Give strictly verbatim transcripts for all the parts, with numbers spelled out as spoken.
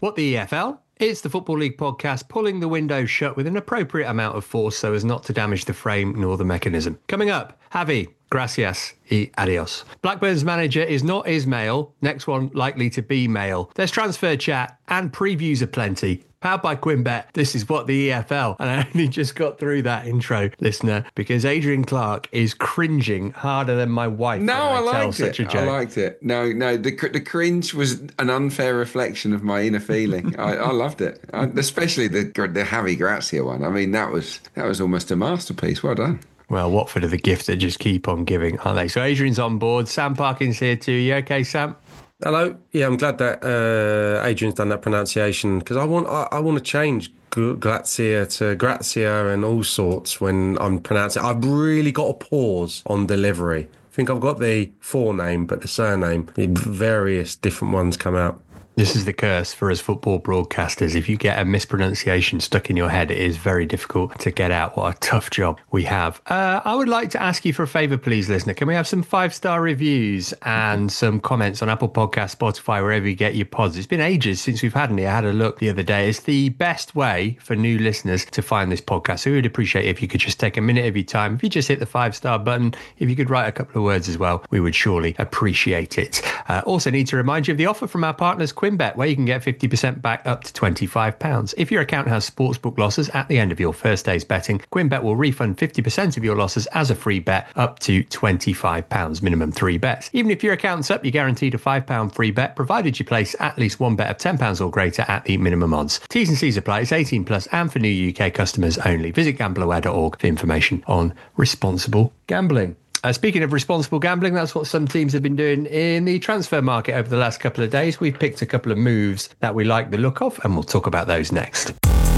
What the E F L? It's the Football League podcast pulling the window shut with an appropriate amount of force so as not to damage the frame nor the mechanism. Coming up, Javi, gracias y adios. Blackburn's manager is not Ismail. Next one likely to be male. There's transfer chat and previews aplenty. Powered by Quinbet, this is What the E F L. And I only just got through that intro, listener, because Adrian Clark is cringing harder than my wife. No, I, I liked such it. A joke. I liked it. No, no, the the cringe was an unfair reflection of my inner feeling. I, I loved it, I, especially the the Javi Gracia one. I mean, that was that was almost a masterpiece. Well done. Well, Watford are the gift that just keep on giving, aren't they? So Adrian's on board. Sam Parkin's here too. You okay, Sam? Hello. Yeah, I'm glad that uh, Adrian's done that pronunciation because I want I, I want to change Grazia to Grazia and all sorts when I'm pronouncing it. I've really got to pause on delivery. I think I've got the forename, but the surname, the various different ones come out. This is the curse for us football broadcasters. If you get a mispronunciation stuck in your head, it is very difficult to get out. What a tough job we have. Uh, I would like to ask you for a favour, please, listener. Can we have some five-star reviews and some comments on Apple Podcasts, Spotify, wherever you get your pods? It's been ages since we've had any. I had a look the other day. It's the best way for new listeners to find this podcast. So we would appreciate it if you could just take a minute of your time. If you just hit the five-star button, if you could write a couple of words as well, we would surely appreciate it. Uh, also need to remind you of the offer from our partners, Quinbet, where you can get fifty percent back up to twenty-five pounds. If your account has sportsbook losses at the end of your first day's betting, Quinbet will refund fifty percent of your losses as a free bet up to twenty-five pounds, minimum three bets. Even if your account's up, you're guaranteed a five pounds free bet, provided you place at least one bet of ten pounds or greater at the minimum odds. T's and C's apply. It's eighteen plus and for new U K customers only. Visit gamble aware dot org for information on responsible gambling. Uh, speaking of responsible gambling, that's what some teams have been doing in the transfer market over the last couple of days. We've picked a couple of moves that we like the look of, and we'll talk about those next.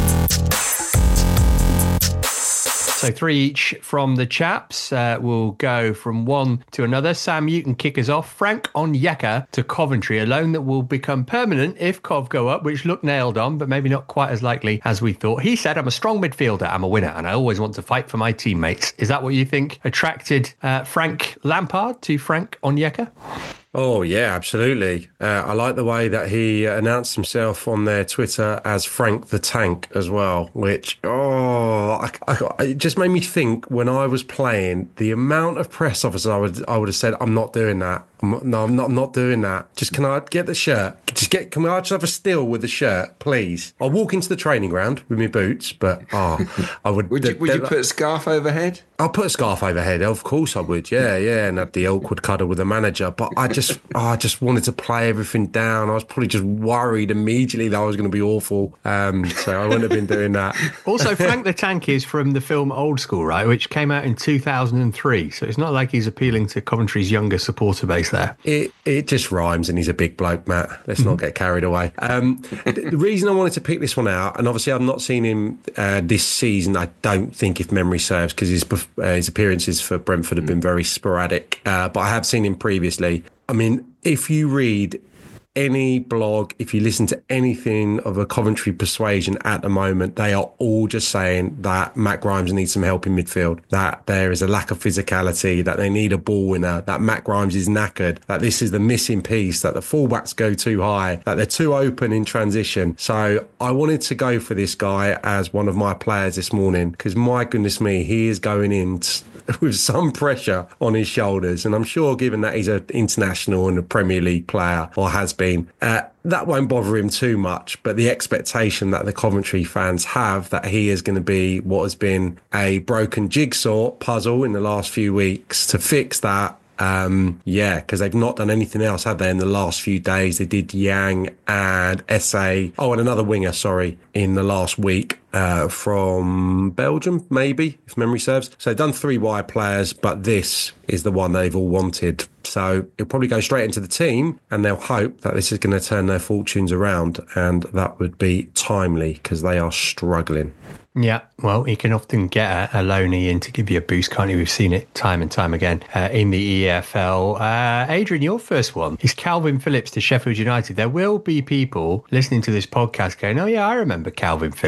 So three each from the chaps. Uh, we'll go from one to another. Sam, you can kick us off. Frank Onyeka to Coventry, a loan that will become permanent if Cov go up, which looked nailed on, but maybe not quite as likely as we thought. He said, I'm a strong midfielder, I'm a winner, and I always want to fight for my teammates. Is that what you think attracted uh, Frank Lampard to Frank Onyeka? Oh, yeah, absolutely. Uh, I like the way that he announced himself on their Twitter as Frank the Tank as well, which, oh, I, I, it just made me think when I was playing, the amount of press officers I would I would have said, I'm not doing that. I'm, no, I'm not, I'm not doing that. Just can I get the shirt? Just get, can I just have a still with the shirt, please? I'll walk into the training ground with my boots, but oh, I would. would you, would you put a scarf overhead? I'll put a scarf overhead. Of course I would. Yeah, yeah. And have the awkward cuddle with the manager. But I just, oh, I just wanted to play everything down. I was probably just worried immediately that I was going to be awful. Um, so I wouldn't have been doing that. Also, Frank the Tank is from the film Old School, right? Which came out in two thousand three. So it's not like he's appealing to Coventry's younger supporter base there. It it just rhymes and he's a big bloke, Matt. Let's not get carried away. Um, the, the reason I wanted to pick this one out, and obviously I've not seen him uh, this season, I don't think, if memory serves, because his, uh, his appearances for Brentford have been very sporadic, uh, but I have seen him previously. I mean, if you read any blog, if you listen to anything of a Coventry persuasion at the moment, they are all just saying that Matt Grimes needs some help in midfield, that there is a lack of physicality, that they need a ball winner, that Matt Grimes is knackered, that this is the missing piece, that the fullbacks go too high, that they're too open in transition. So I wanted to go for this guy as one of my players this morning because, my goodness me, he is going in t- with some pressure on his shoulders. And I'm sure, given that he's an international and a Premier League player, or has been, uh, that won't bother him too much. But the expectation that the Coventry fans have that he is going to be what has been a broken jigsaw puzzle in the last few weeks, to fix that. Um, yeah, because they've not done anything else, have they, in the last few days? They did Yang and S A, oh, and another winger, sorry, in the last week uh, from Belgium, maybe, if memory serves. So they've done three wide players, but this is the one they've all wanted. So it'll probably go straight into the team, and they'll hope that this is going to turn their fortunes around, and that would be timely because they are struggling. Yeah, well, he can often get a, a loanee in to give you a boost, can't he? We've seen it time and time again uh, in the E F L. Uh, Adrian, your first one is Calvin Phillips to Sheffield United. There will be people listening to this podcast going, oh, yeah, I remember Calvin Phillips. He was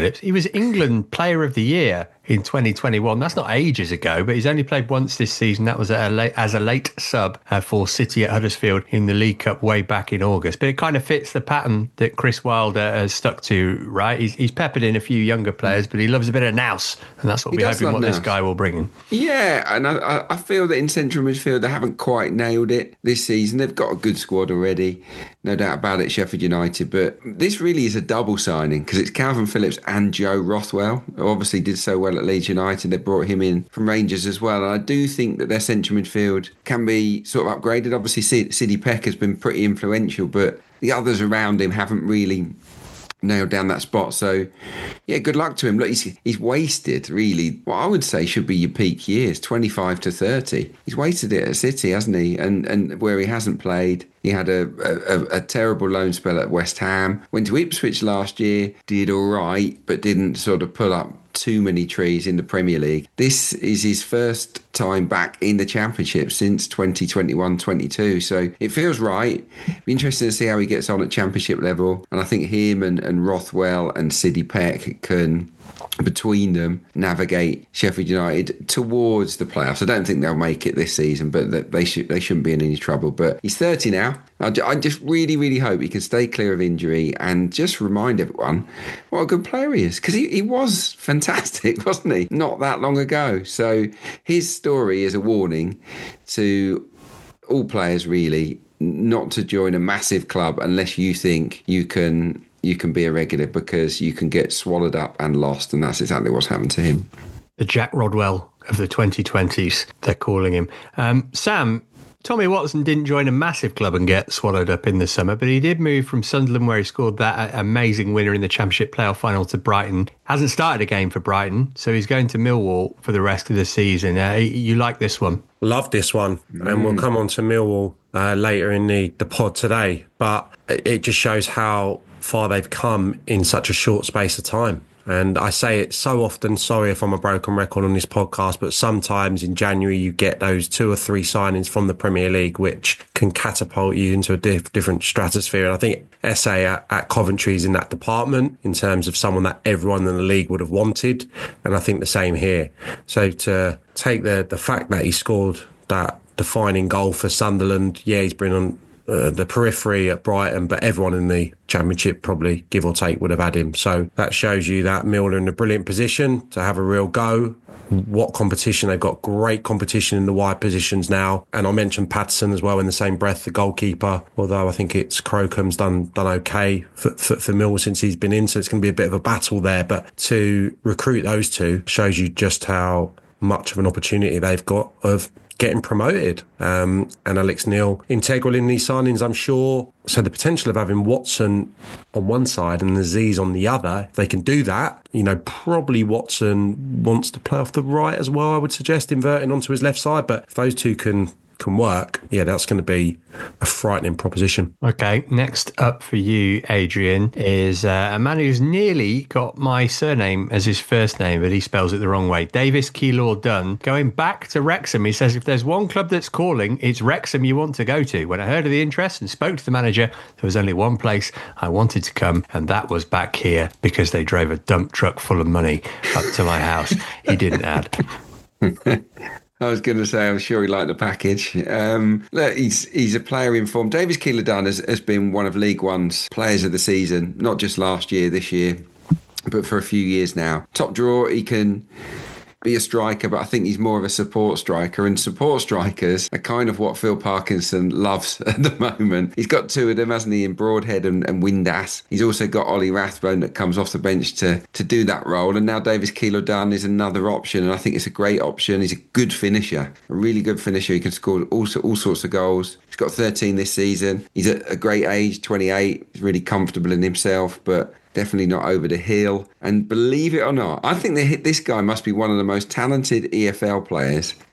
he's England Player of the Year in twenty twenty-one. That's not ages ago, but he's only played once this season. That was at a late, as a late sub uh, for City at Huddersfield in the League Cup way back in August. But it kind of fits the pattern that Chris Wilder has stuck to, right? He's, he's peppered in a few younger players, but he loves a bit of nous, and that's what He we're does hoping what love this nous. guy will bring him. Yeah, and I, I feel that in central midfield they haven't quite nailed it this season. They've got a good squad already, no doubt about it, Sheffield United. But this really is a double signing because it's Calvin Phillips and Joe Rothwell, who obviously did so well at Leeds United. They brought him in from Rangers as well. And I do think that their central midfield can be sort of upgraded. Obviously, Sidney Peck has been pretty influential, but the others around him haven't really nailed down that spot. So, yeah, good luck to him. Look, he's, he's wasted, really, what I would say should be your peak years, twenty-five to thirty. He's wasted it at City, hasn't he? And and where he hasn't played. He had a, a, a terrible loan spell at West Ham. Went to Ipswich last year, did all right, but didn't sort of pull up too many trees in the Premier League. This is his first time back in the Championship since twenty twenty-one twenty-two. So it feels right. Be interesting to see how he gets on at Championship level. And I think him and, and Rothwell and Sidney Peck can, between them, navigate Sheffield United towards the playoffs. I don't think they'll make it this season, but they should they shouldn't be in any trouble. But he's thirty now. I just really, really hope he can stay clear of injury and just remind everyone what a good player he is, because he, he was fantastic, wasn't he? Not that long ago. So his story is a warning to all players, really, not to join a massive club unless you think you can you can be a regular, because you can get swallowed up and lost, and that's exactly what's happened to him. The Jack Rodwell of the twenty twenties, they're calling him. Um, Sam, Tommy Watson didn't join a massive club and get swallowed up in the summer, but he did move from Sunderland, where he scored that amazing winner in the Championship playoff final, to Brighton. Hasn't started a game for Brighton, so he's going to Millwall for the rest of the season. Uh, you like this one? Love this one. Mm. And we'll come on to Millwall uh, later in the, the pod today. But it just shows how far they've come in such a short space of time. And I say it so often, sorry if I'm a broken record on this podcast, but sometimes in January you get those two or three signings from the Premier League which can catapult you into a diff- different stratosphere. And I think S A at, at Coventry is in that department in terms of someone that everyone in the league would have wanted. And I think the same here. So to take the, the fact that he scored that defining goal for Sunderland, yeah, he's been on Uh, the periphery at Brighton, but everyone in the Championship probably, give or take, would have had him. So that shows you that Millwall are in a brilliant position to have a real go. What competition? They've got great competition in the wide positions now. And I mentioned Patterson as well in the same breath, the goalkeeper, although I think it's Crocom's done done okay for, for, for Millwall since he's been in, so it's going to be a bit of a battle there. But to recruit those two shows you just how much of an opportunity they've got of getting promoted. Um, and Alex Neil integral in these signings, I'm sure. So the potential of having Watson on one side and Aziz on the other, if they can do that, you know, probably Watson wants to play off the right as well, I would suggest, inverting onto his left side. But if those two can can work, yeah, that's going to be a frightening proposition. Okay, next up for you, Adrian, is uh, a man who's nearly got my surname as his first name, but he spells it the wrong way. Davis Keylor Dunn, going back to Wrexham. He says, if there's one club that's calling, it's Wrexham you want to go to. When I heard of the interest and spoke to the manager, there was only one place I wanted to come, and that was back here, because they drove a dump truck full of money up to my house. He didn't add. I was going to say, I'm sure he liked the package. Um, look, he's he's a player in form. Davis Keylor-Dunn has, has been one of League One's players of the season, not just last year, this year, but for a few years now. Top draw, he can be a striker, but I think he's more of a support striker, and support strikers are kind of what Phil Parkinson loves at the moment. He's got two of them, hasn't he, in Broadhead and, and Windass. He's also got Ollie Rathbone that comes off the bench to, to do that role, and now Davis Keylor-Dunn is another option, and I think it's a great option. He's a good finisher, a really good finisher. He can score all, all sorts of goals. He's got thirteen this season. He's at a great age, twenty-eight. He's really comfortable in himself, but definitely not over the hill. And believe it or not, I think that this guy must be one of the most talented E F L players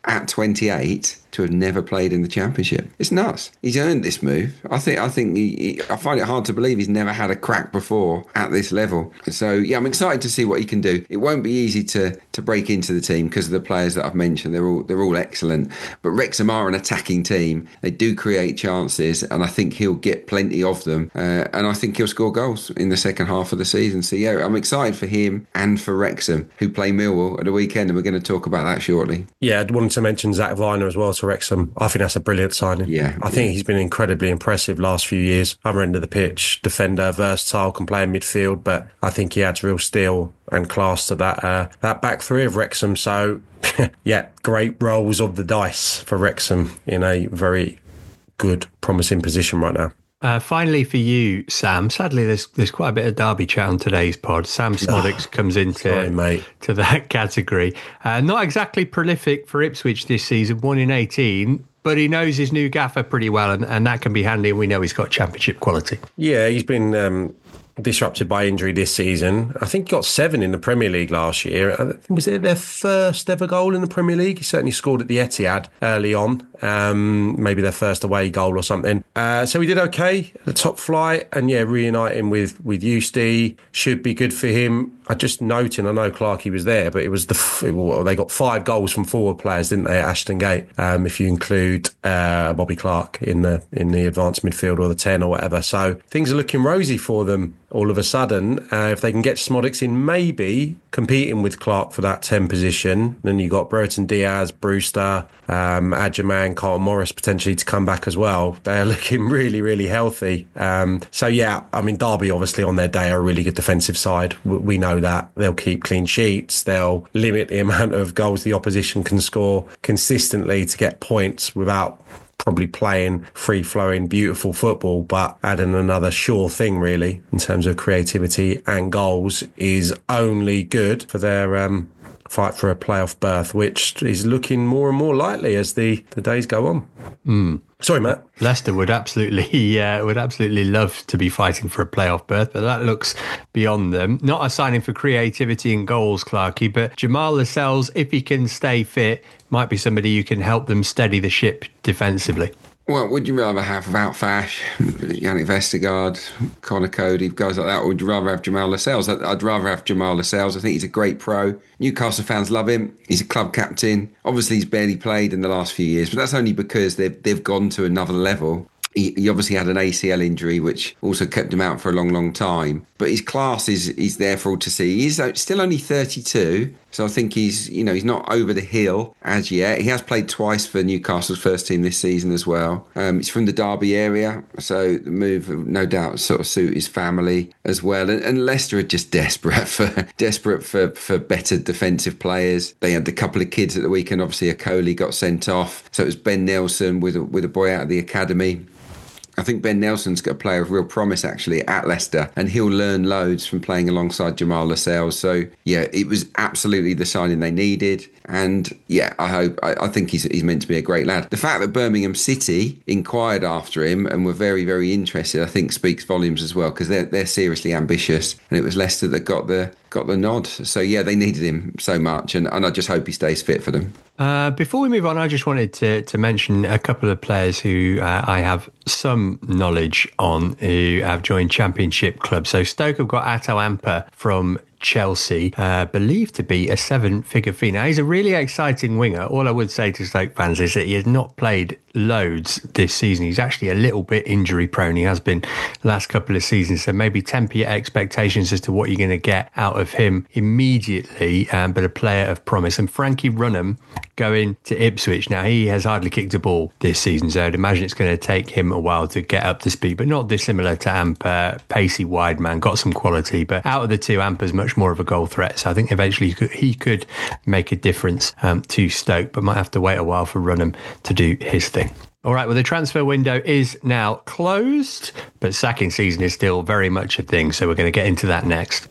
at twenty-eight to have never played in the Championship. It's nuts. He's earned this move. I think I think he, he, I find it hard to believe he's never had a crack before at this level. So yeah, I'm excited to see what he can do. It won't be easy to to break into the team because of the players that I've mentioned. They're all they're all excellent. But Wrexham are an attacking team. They do create chances, and I think he'll get plenty of them. Uh, and I think he'll score goals in the second half of the season. So yeah, I'm excited for him and for Wrexham, who play Millwall at the weekend, and we're going to talk about that shortly. Yeah, I wanted to mention Zach Viner as well to Wrexham. I think that's a brilliant signing. Yeah, I think he's been incredibly impressive last few years. Other end of the pitch, defender, versatile, can play in midfield, but I think he adds real steel and class to that uh, that back three of Wrexham. So yeah, great rolls of the dice for Wrexham in a very good, promising position right now. Uh, finally for you, Sam, sadly there's there's quite a bit of Derby chat on today's pod. Sam Szmodics oh, comes into sorry, mate. to that category. Uh, not exactly prolific for Ipswich this season, one in eighteen, but he knows his new gaffer pretty well, and, and that can be handy, and we know he's got Championship quality. Yeah, he's been um, disrupted by injury this season. I think he got seven in the Premier League last year. Was it their first ever goal in the Premier League? He certainly scored at the Etihad early on, um, maybe their first away goal or something. Uh, so he did okay at the top flight, and yeah, reuniting with with Eusty should be good for him. I just noting, I know Clarkey was there, but it was the well, they got five goals from forward players, didn't they, at Ashton Gate? Um, if you include uh, Bobby Clark in the in the advanced midfield or the ten or whatever, so things are looking rosy for them. All of a sudden, uh, if they can get Szmodics in, maybe competing with Clark for that ten position, then you got Brereton Diaz, Brewster, um, Adjaman, Carl Morris potentially to come back as well. They're looking really, really healthy. Um, so yeah, I mean, Derby obviously on their day are a really good defensive side. We know that. They'll keep clean sheets. They'll limit the amount of goals the opposition can score consistently to get points without probably playing free-flowing, beautiful football, but adding another sure thing, really, in terms of creativity and goals is only good for their um, fight for a playoff berth, which is looking more and more likely as the, the days go on. Mm. Sorry, Matt. Leicester would absolutely, uh, would absolutely love to be fighting for a playoff berth, but that looks beyond them. Not a signing for creativity and goals, Clarkey, but Jamal Lascelles, if he can stay fit, might be somebody who can help them steady the ship defensively. Well, would you rather have Wout Fash, Yannick Vestergaard, Connor Cody, guys like that, or would you rather have Jamal Lascelles? I'd rather have Jamal Lascelles. I think he's a great pro. Newcastle fans love him. He's a club captain. Obviously, he's barely played in the last few years, but that's only because they've, they've gone to another level. He, he obviously had an A C L injury, which also kept him out for a long, long time. But his class is is there for all to see. He's still only thirty-two, so I think he's you know he's not over the hill as yet. He has played twice for Newcastle's first team this season as well. Um, he's from the Derby area, so the move no doubt sort of suit his family as well. And, and Leicester are just desperate for desperate for for better defensive players. They had a couple of kids at the weekend. Obviously, Akoli got sent off, so it was Ben Nelson with a, with a boy out of the academy. I think Ben Nelson's got a player of real promise, actually, at Leicester, and he'll learn loads from playing alongside Jamal Lascelles. So, yeah, it was absolutely the signing they needed. And, yeah, I hope, I, I think he's, he's meant to be a great lad. The fact that Birmingham City inquired after him and were very, very interested, I think speaks volumes as well, because they're, they're seriously ambitious. And it was Leicester that got the got the nod. So, yeah, they needed him so much, and, and I just hope he stays fit for them. Uh, before we move on, I just wanted to, to mention a couple of players who uh, I have some knowledge on who have joined Championship clubs. So Stoke have got Atto Amper from Chelsea, uh, believed to be a seven-figure fee. Now, he's a really exciting winger. All I would say to Stoke fans is that he has not played loads this season. He's actually a little bit injury-prone. He has been the last couple of seasons, so maybe temper your expectations as to what you're going to get out of him immediately, um, but a player of promise. And Frankie Runham going to Ipswich. Now, he has hardly kicked a ball this season, so I'd imagine it's going to take him a while to get up to speed, but not dissimilar to Amper. Pacey wide man, got some quality, but out of the two, Amper's much more of a goal threat, so I think eventually he could, he could make a difference um, to Stoke, but might have to wait a while for Runham to do his thing. All right, well, the transfer window is now closed, but sacking season is still very much a thing, so we're going to get into that next.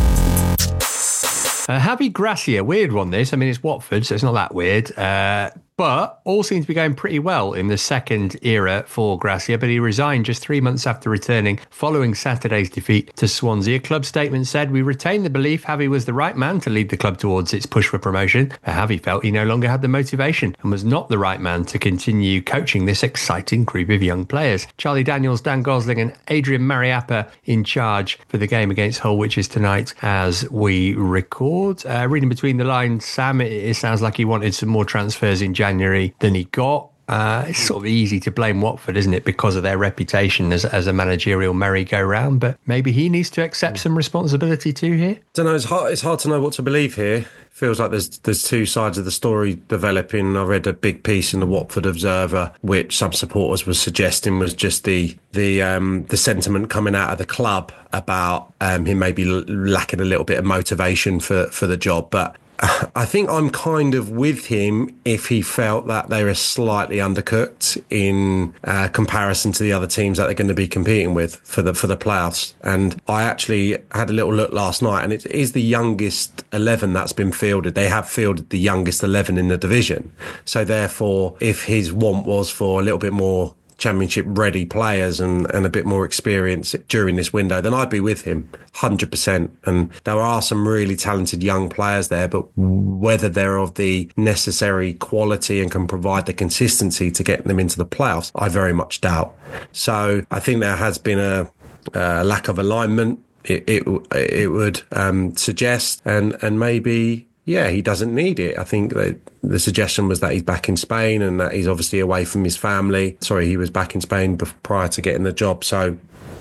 Uh, Javi Gracia, weird one this. I mean, it's Watford, so it's not that weird. Uh, But all seemed to be going pretty well in the second era for Gracia, but he resigned just three months after returning following Saturday's defeat to Swansea. A club statement said, "We retain the belief Javi was the right man to lead the club towards its push for promotion. But Javi felt he no longer had the motivation and was not the right man to continue coaching this exciting group of young players." Charlie Daniels, Dan Gosling and Adrian Mariappa in charge for the game against Hull, which is tonight as we record. Uh, reading between the lines, Sam, it, it sounds like he wanted some more transfers in January than he got. Uh, it's sort of easy to blame Watford, isn't it, because of their reputation as, as a managerial merry-go-round, but maybe he needs to accept some responsibility too here? I don't know, it's hard, it's hard to know what to believe here. Feels like there's there's two sides of the story developing. I read a big piece in the Watford Observer, which some supporters were suggesting was just the the um, the sentiment coming out of the club about um, him maybe l- lacking a little bit of motivation for, for the job. But I think I'm kind of with him if he felt that they were slightly undercooked in uh, comparison to the other teams that they're going to be competing with for the for the playoffs. And I actually had a little look last night, and it is the youngest eleven that's been fielded. They have fielded the youngest eleven in the division. So therefore, if his want was for a little bit more championship ready players and, and a bit more experience during this window, then I'd be with him one hundred percent. And there are some really talented young players there, but whether they're of the necessary quality and can provide the consistency to get them into the playoffs, I very much doubt. So I think there has been a, a lack of alignment. It, it, it would um, suggest, and, and maybe yeah, he doesn't need it. I think that the suggestion was that he's back in Spain and that he's obviously away from his family. Sorry, he was back in Spain prior to getting the job. So,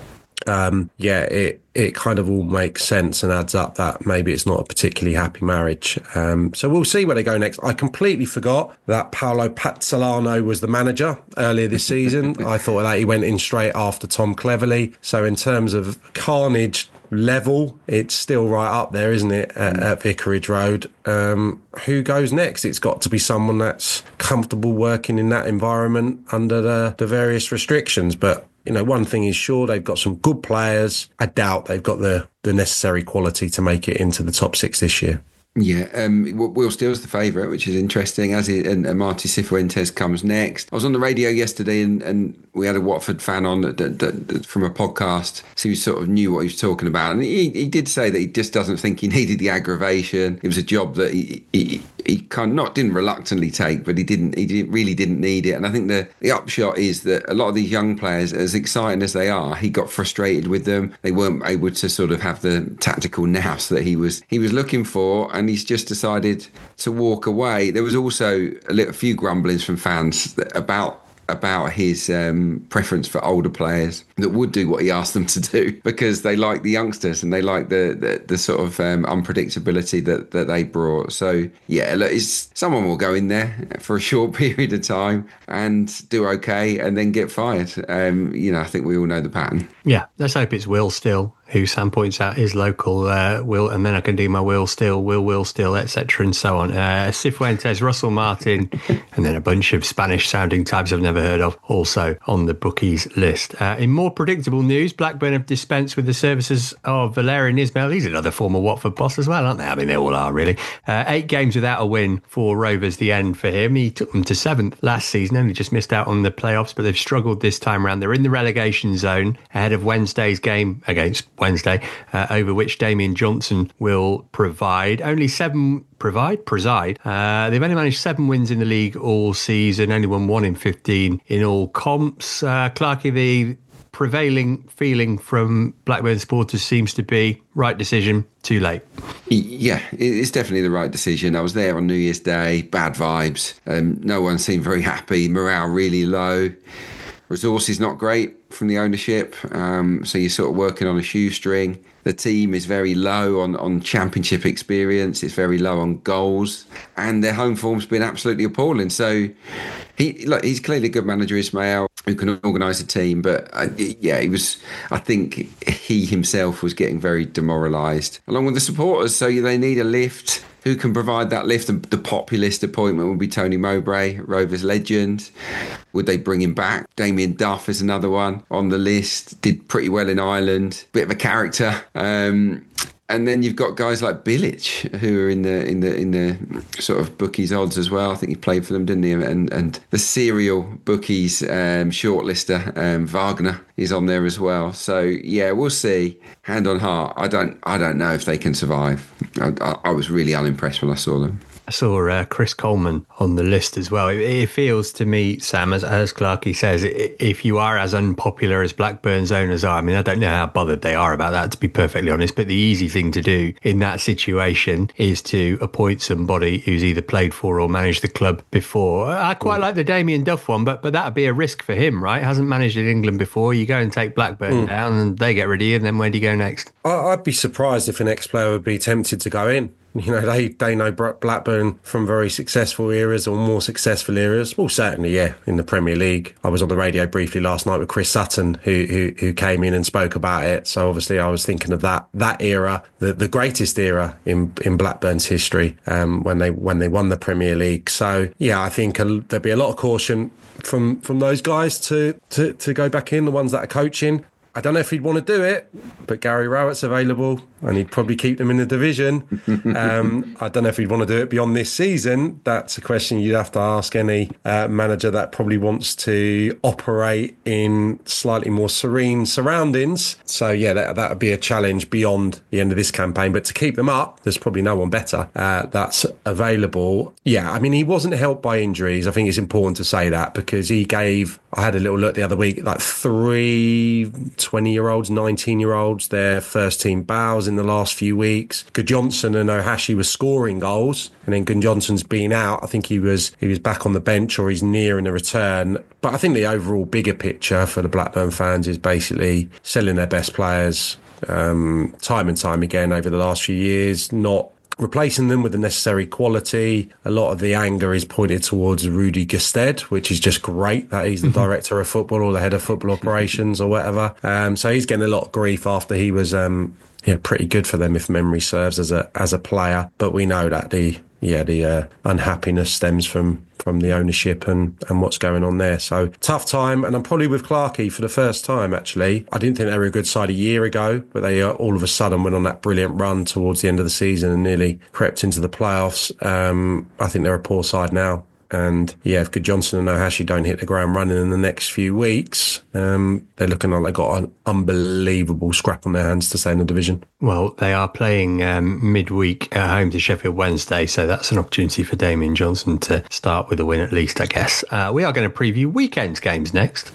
um, yeah, it, it kind of all makes sense and adds up that maybe it's not a particularly happy marriage. Um, so we'll see where they go next. I completely forgot that Paolo Pazzolano was the manager earlier this season. I thought that he went in straight after Tom Cleverley. So in terms of carnage level, it's still right up there, isn't it, at, at Vicarage Road? Um, who goes next? It's got to be someone that's comfortable working in that environment under the, the various restrictions. But, you know, one thing is sure, they've got some good players. I doubt they've got the, the necessary quality to make it into the top six this year. Yeah, um, Will Steele's the favourite, which is interesting, as it, and, and Marty Cifuentes comes next. I was on the radio yesterday and, and we had a Watford fan on that, that, that, from a podcast, so he sort of knew what he was talking about. And he, he did say that he just doesn't think he needed the aggravation. It was a job that he, he, he kind of not didn't reluctantly take, but he didn't he didn't, really didn't need it. And I think the, the upshot is that a lot of these young players, as exciting as they are, he got frustrated with them. They weren't able to sort of have the tactical nous that he was he was looking for, and he's just decided to walk away. There was also a little, a few grumblings from fans about about his um, preference for older players that would do what he asked them to do because they like the youngsters and they like the the, the sort of um, unpredictability that, that they brought. So yeah, look, it's, someone will go in there for a short period of time and do okay and then get fired. Um, you know, I think we all know the pattern. Yeah, let's hope it's Will Steele, who Sam points out is local. Uh, Will, and then I can do my Will Steele, Will Will Steele, et cetera, and so on. Uh, Cifuentes, Russell Martin, and then a bunch of Spanish-sounding types I've never heard of, also on the bookies list. Uh, in more predictable news, Blackburn have dispensed with the services of Valérien Ismaël. He's another former Watford boss as well, aren't they? I mean, they all are, really. Uh, eight games without a win for Rovers, the end for him. He took them to seventh last season, only just missed out on the playoffs, but they've struggled this time around. They're in the relegation zone ahead of Wednesday's game against Wednesday, uh, over which Damien Johnson will provide. Only seven provide preside. Uh, they've only managed seven wins in the league all season. Only won one in fifteen in all comps. Uh, Clarkie, the prevailing feeling from Blackburn supporters seems to be right decision, too late. Yeah, it's definitely the right decision. I was there on New Year's Day. Bad vibes. Um, no one seemed very happy. Morale really low. Resources not great from the ownership, um, so you're sort of working on a shoestring. The team is very low on, on championship experience. It's very low on goals, and their home form's been absolutely appalling. So he, look, he's clearly a good manager, Ismaël, who can organise a team. But uh, yeah, he was. I think he himself was getting very demoralised, along with the supporters. So they need a lift. Who can provide that lift? The populist appointment would be Tony Mowbray, Rovers legend. Would they bring him back? Damien Duff is another one on the list. Did pretty well in Ireland. Bit of a character. Um, And then you've got guys like Bilic who are in the in the in the sort of bookies odds as well. I think he played for them, didn't he? And and the serial bookies um, shortlister um, Wagner is on there as well. So yeah, we'll see. Hand on heart, I don't I don't know if they can survive. I, I, I was really unimpressed when I saw them. I saw uh, Chris Coleman on the list as well. It, it feels to me, Sam, as, as Clarkey says, if you are as unpopular as Blackburn's owners are, I mean, I don't know how bothered they are about that, to be perfectly honest, but the easy thing to do in that situation is to appoint somebody who's either played for or managed the club before. I quite mm. like the Damien Duff one, but but that'd be a risk for him, right? Hasn't managed in England before. You go and take Blackburn mm. down and they get rid of you, and then where do you go next? I'd be surprised if an ex-player would be tempted to go in. You know, they, they know Blackburn from very successful eras or more successful eras. Well, certainly, yeah, in the Premier League. I was on the radio briefly last night with Chris Sutton, who who, who came in and spoke about it. So obviously I was thinking of that that era, the, the greatest era in, in Blackburn's history, um, when they when they won the Premier League. So, yeah, I think a, there'd be a lot of caution from, from those guys to, to, to go back in, the ones that are coaching. I don't know if he'd want to do it, but Gary Rowett's available and he'd probably keep them in the division. Um, I don't know if he'd want to do it beyond this season. That's a question you'd have to ask any uh, manager that probably wants to operate in slightly more serene surroundings. So, yeah, that that would be a challenge beyond the end of this campaign. But to keep them up, there's probably no one better uh, that's available. Yeah, I mean, he wasn't helped by injuries. I think it's important to say that because he gave, I had a little look the other week, like three twenty-year-olds, nineteen-year-olds, their first-team bows in the last few weeks. Gudjohnsen and Ohashi were scoring goals, and then Gudjohnsen's been out. I think he was he was back on the bench or he's near in a return. But I think the overall bigger picture for the Blackburn fans is basically selling their best players um, time and time again over the last few years, not replacing them with the necessary quality. A lot of the anger is pointed towards Rudy Gestede, which is just great that he's the director of football or the head of football operations or whatever. Um, so he's getting a lot of grief after he was um, yeah, pretty good for them, if memory serves, as a as a player. But we know that the yeah the uh, unhappiness stems from from the ownership and, and what's going on there. So tough time. And I'm probably with Clarkey for the first time, actually. I didn't think they were a good side a year ago, but they uh, all of a sudden went on that brilliant run towards the end of the season and nearly crept into the playoffs. Um, I think they're a poor side now. And yeah, if Gudjohnsen and Ohashi don't hit the ground running in the next few weeks, um, they're looking like they've got an unbelievable scrap on their hands to stay in the division. Well, they are playing um, midweek at home to Sheffield Wednesday, so that's an opportunity for Damien Johnson to start with a win at least, I guess. Uh, we are going to preview weekend's games next.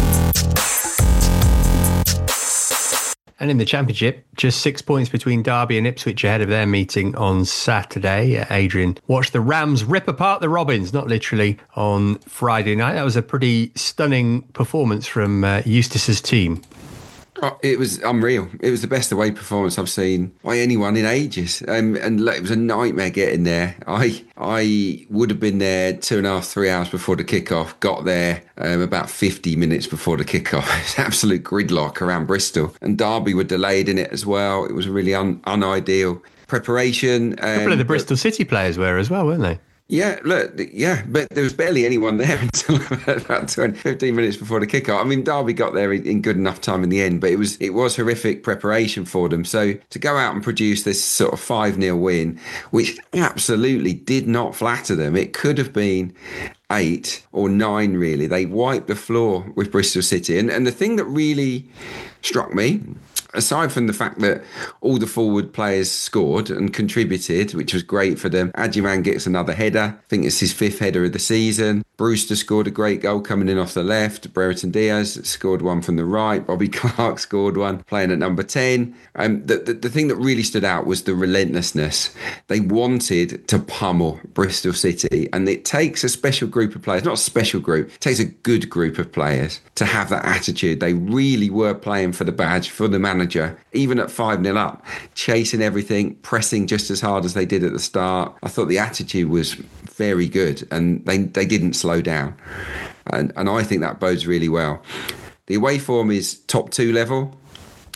And in the Championship, just six points between Derby and Ipswich ahead of their meeting on Saturday. Uh, Adrian watched the Rams rip apart the Robins, not literally, on Friday night. That was a pretty stunning performance from uh, Eustace's team. Oh, it was unreal. It was the best away performance I've seen by anyone in ages. Um, and look, it was a nightmare getting there. I I would have been there two and a half, three hours before the kickoff. Got there um, about fifty minutes before the kickoff. It's absolute gridlock around Bristol. And Derby were delayed in it as well. It was really un, unideal preparation. Um, a couple of the Bristol City players were as well, weren't they? Yeah, look, yeah, but there was barely anyone there until about twenty, fifteen minutes before the kickoff. I mean, Derby got there in good enough time in the end, but it was it was horrific preparation for them. So to go out and produce this sort of five nil win, which absolutely did not flatter them, it could have been eight or nine, really. They wiped the floor with Bristol City. And, and the thing that really struck me, aside from the fact that all the forward players scored and contributed, which was great for them. Adjiman gets another header. I think it's his fifth header of the season. Brewster scored a great goal coming in off the left. Brereton Diaz scored one from the right. Bobby Clark scored one playing at number ten. Um, the, the, the thing that really stood out was the relentlessness. They wanted to pummel Bristol City, and it takes a special group of players, not a special group, it takes a good group of players to have that attitude. They really were playing for the badge, for the manager, even at five nil up, chasing everything, pressing just as hard as they did at the start. I thought the attitude was very good, and they, they didn't slow down. And, and I think that bodes really well. The away form is top two level.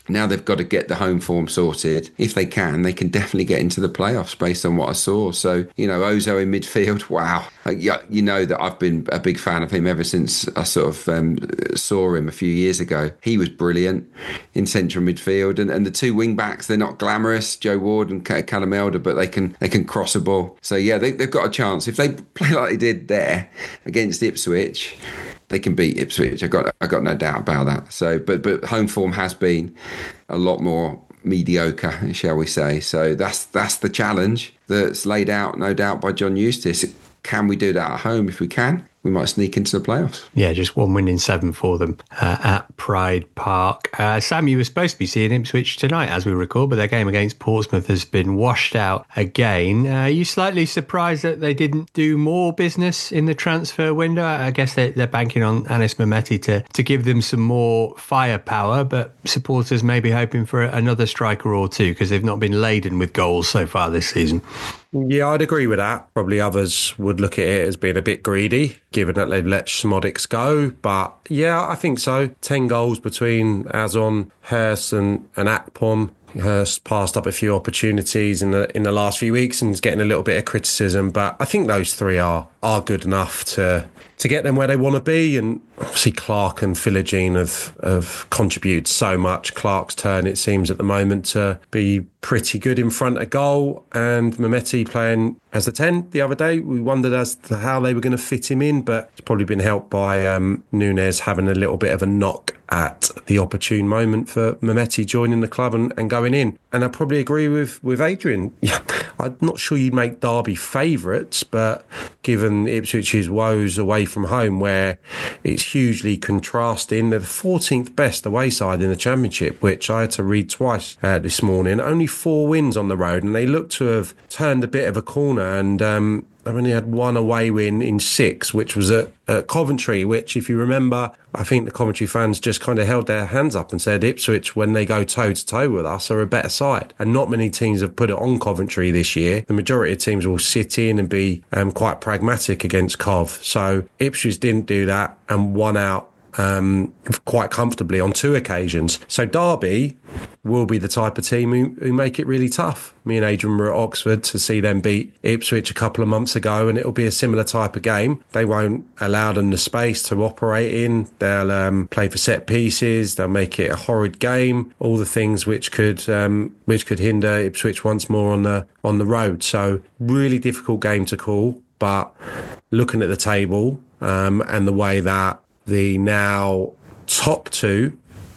Now they've got to get the home form sorted. If they can, they can definitely get into the playoffs based on what I saw. So, you know, Ozo in midfield, wow. You know that I've been a big fan of him ever since I sort of um, saw him a few years ago. He was brilliant in central midfield. And, and the two wing backs, they're not glamorous, Joe Ward and Callum Elder, but they can they can cross a ball. So, yeah, they, they've got a chance. If they play like they did there against Ipswich, they can beat Ipswich. I got I got no doubt about that. So, but but home form has been a lot more mediocre, shall we say? So that's that's the challenge that's laid out, no doubt, by John Eustace. Can we do that at home? If we can, we might sneak into the playoffs. Yeah, just one win in seven for them uh, at Pride Park. Uh, Sam, you were supposed to be seeing Ipswich tonight as we record, but their game against Portsmouth has been washed out again. Uh, are you slightly surprised that they didn't do more business in the transfer window? I guess they're, they're banking on Anis Mehmeti to, to give them some more firepower, but supporters may be hoping for another striker or two because they've not been laden with goals so far this season. Yeah, I'd agree with that. Probably others would look at it as being a bit greedy, given that they've let Szmodics go. But yeah, I think so. Ten goals between Azon, Hurst and, and Akpom. Hurst passed up a few opportunities in the in the last few weeks and is getting a little bit of criticism. But I think those three are are good enough to to get them where they want to be. And obviously Clark and Philogene have, have contributed so much. Clark's turn, it seems, at the moment to be pretty good in front of goal. And Mehmeti playing as the ten the other day. We wondered as to how they were going to fit him in, but it's probably been helped by um, Nunes having a little bit of a knock at the opportune moment for Mehmeti joining the club and, and going in. And I probably agree with, with Adrian. Yeah, I'm not sure you'd make Derby favourites, but given Ipswich's woes away from home, where it's hugely contrasting, they're the fourteenth best away side in the Championship, which I had to read twice uh, this morning. Only four wins on the road, and they look to have turned a bit of a corner. And um, I've only had one away win in six, which was at, at Coventry, which, if you remember, I think the Coventry fans just kind of held their hands up and said Ipswich, when they go toe-to-toe with us, are a better side. And not many teams have put it on Coventry this year. The majority of teams will sit in and be um, quite pragmatic against Cov. So Ipswich didn't do that and won out um, quite comfortably on two occasions. So Derby will be the type of team who, who make it really tough. Me and Adrian were at Oxford to see them beat Ipswich a couple of months ago, and it'll be a similar type of game. They won't allow them the space to operate in. They'll um, play for set pieces. They'll make it a horrid game. All the things which could um, which could hinder Ipswich once more on the on the road. So really difficult game to call. But looking at the table um, and the way that the now top two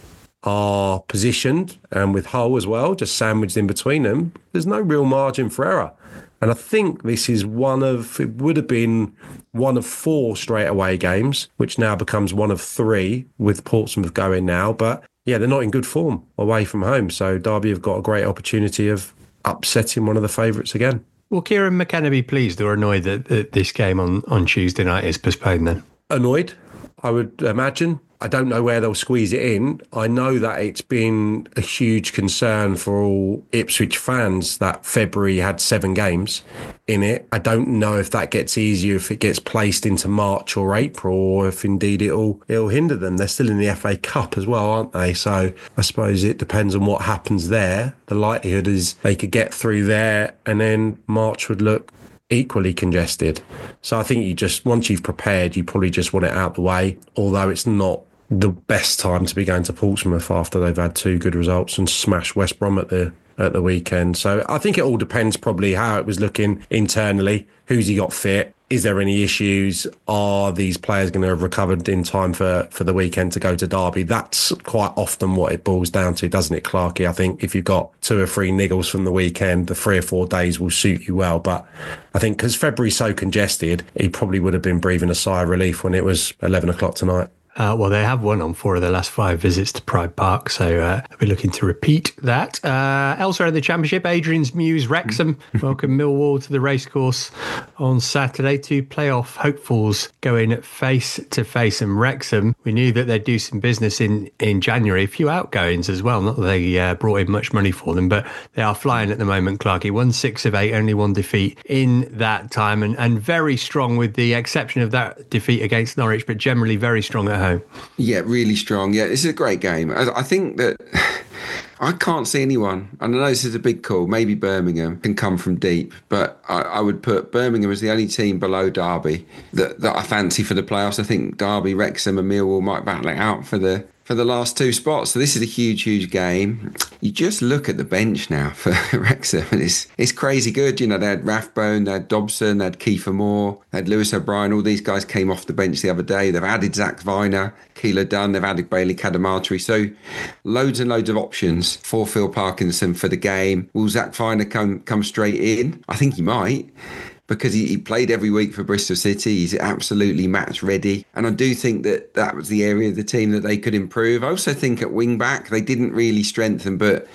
are positioned, and with Hull as well, just sandwiched in between them, there's no real margin for error. And I think this is one of, it would have been one of four straight away games, which now becomes one of three with Portsmouth going now. But yeah, they're not in good form away from home. So Derby have got a great opportunity of upsetting one of the favourites again. Will Kieran McKenna be pleased or annoyed that, that this game on, on Tuesday night is postponed then? Annoyed, I would imagine. I don't know where they'll squeeze it in. I know that it's been a huge concern for all Ipswich fans that February had seven games in it. I don't know if that gets easier if it gets placed into March or April, or if indeed it'll it'll hinder them. They're still in the F A Cup as well, aren't they? So I suppose it depends on what happens there. The likelihood is they could get through there, and then March would look equally congested. So I think you just, once you've prepared, you probably just want it out the way, although it's not the best time to be going to Portsmouth after they've had two good results and smashed West Brom at the at the weekend. So I think it all depends probably how it was looking internally. Who's he got fit? Is there any issues? Are these players going to have recovered in time for, for the weekend to go to Derby? That's quite often what it boils down to, doesn't it, Clarky? I think if you've got two or three niggles from the weekend, the three or four days will suit you well. But I think because February's so congested, he probably would have been breathing a sigh of relief when it was eleven o'clock tonight. Uh, well, they have won on four of their last five visits to Pride Park, so uh, they'll be looking to repeat that. Uh, elsewhere in the Championship, Adrian's Muse Wrexham welcome Millwall to the racecourse on Saturday. Two playoff hopefuls going face to face, and Wrexham, we knew that they'd do some business in, in January. A few outgoings as well, not that they uh, brought in much money for them, but they are flying at the moment, Clarky. Won six of eight, only one defeat in that time, and, and very strong with the exception of that defeat against Norwich, but generally very strong at home home. Yeah, really strong. Yeah, this is a great game. I, I think that I can't see anyone, and I know this is a big call, maybe Birmingham can come from deep, but I, I would put Birmingham as the only team below Derby that, that I fancy for the playoffs. I think Derby, Wrexham and Millwall might battle it out for the for the last two spots. So this is a huge, huge game. You just look at the bench now for Wrexham, and it's it's crazy good. You know, they had Rathbone, they had Dobson, they had Kiefer Moore, they had Lewis O'Brien. All these guys came off the bench the other day. They've added Zach Viner, Keeler Dunn, they've added Bailey Cadamarteri. So loads and loads of options for Phil Parkinson for the game. Will Zach Viner come, come straight in? I think he might, because he, he played every week for Bristol City. He's absolutely match ready. And I do think that that was the area of the team that they could improve. I also think at wing back, they didn't really strengthen, but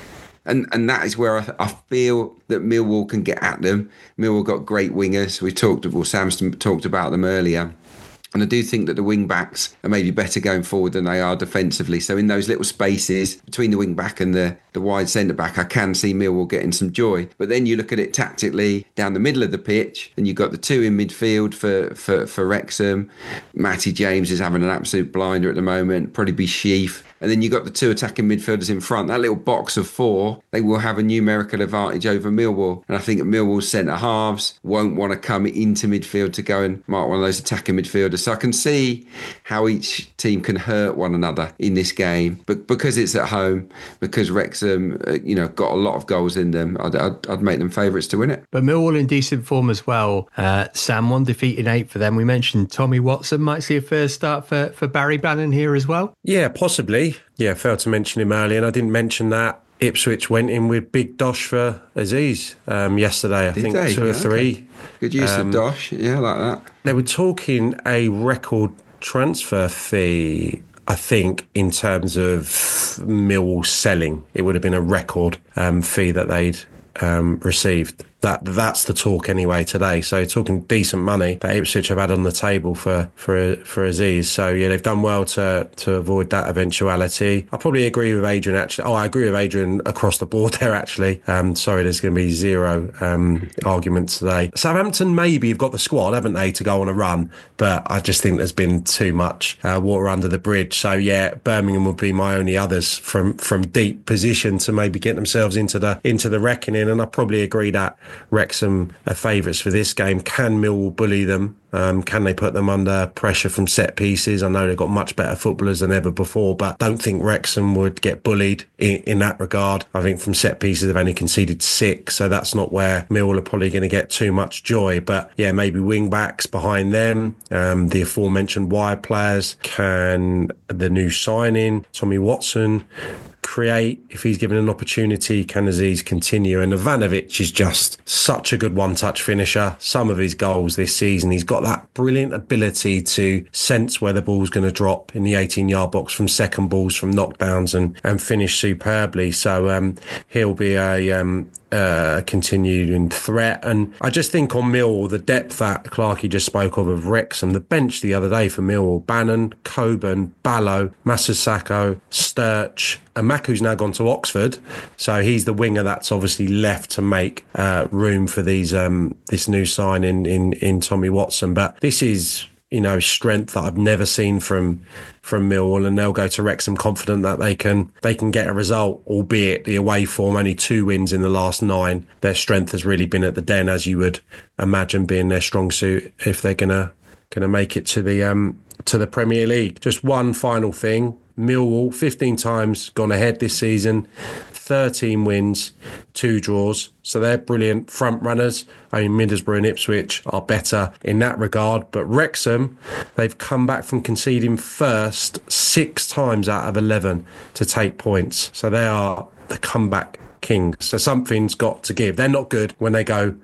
and and that is where I, I feel that Millwall can get at them. Millwall got great wingers. We talked, well, Sam's talked about them earlier. And I do think that the wing backs are maybe better going forward than they are defensively. So in those little spaces between the wing back and the, the wide centre back, I can see Millwall getting some joy. But then you look at it tactically down the middle of the pitch, and you've got the two in midfield for, for, for Wrexham. Matty James is having an absolute blinder at the moment, probably be Sheaf. And then you've got the two attacking midfielders in front. That little box of four, they will have a numerical advantage over Millwall. And I think Millwall's centre halves won't want to come into midfield to go and mark one of those attacking midfielders. So I can see how each team can hurt one another in this game. But because it's at home, because Wrexham, uh, you know, got a lot of goals in them, I'd, I'd, I'd make them favourites to win it. But Millwall in decent form as well. Uh, Sam, one defeat in eight for them. We mentioned Tommy Watson might see a first start for, for Barry Bannon here as well. Yeah, possibly. Yeah, failed to mention him earlier, and I didn't mention that Ipswich went in with big dosh for Aziz um, yesterday. I Did think they? two or Yeah, three. Okay. Good use um, of dosh. Yeah, like that. They were talking a record transfer fee, I think, in terms of Millwall selling. It would have been a record um, fee that they'd um, received. That that's the talk anyway today. So talking decent money that Ipswich have had on the table for for for Aziz. So yeah, they've done well to to avoid that eventuality. I probably agree with Adrian actually. Oh, I agree with Adrian across the board there actually. Um, sorry, there's going to be zero um, arguments today. Southampton maybe have got the squad, haven't they, to go on a run? But I just think there's been too much uh, water under the bridge. So yeah, Birmingham would be my only others from from deep position to maybe get themselves into the into the reckoning. And I probably agree that Wrexham are favourites for this game. Can Millwall bully them? Um, can they put them under pressure from set pieces? I know they've got much better footballers than ever before, but don't think Wrexham would get bullied in, in that regard. I think from set pieces they've only conceded six, so that's not where Millwall are probably going to get too much joy. But yeah, maybe wing backs behind them. Um, the aforementioned wide players. Can the new signing Tommy Watson create if he's given an opportunity? Can Aziz continue? And Ivanovic is just such a good one-touch finisher. Some of his goals this season, he's got that brilliant ability to sense where the ball's going to drop in the eighteen-yard box from second balls, from knockdowns, and and finish superbly. So um, he'll be a um, uh, continuing threat. And I just think on Millwall, the depth that Clarkey just spoke of of Wrexham, the bench the other day for Millwall, Bannon, Coburn, Ballo, Masasako, Sturch, and Maku's now gone to Oxford, so he's the winger that's obviously left to make uh, room for these um, this new signing in in Tommy Watson. But this is, you know, strength that I've never seen from from Millwall, and they'll go to Wrexham confident that they can they can get a result, albeit the away form, only two wins in the last nine. Their strength has really been at the Den, as you would imagine being their strong suit if they're gonna gonna make it to the um to the Premier League. Just one final thing. Millwall, fifteen times gone ahead this season, thirteen wins, two draws. So they're brilliant front runners. I mean, Middlesbrough and Ipswich are better in that regard. But Wrexham, they've come back from conceding first six times out of eleven to take points. So they are the comeback kings. So something's got to give. They're not good when they go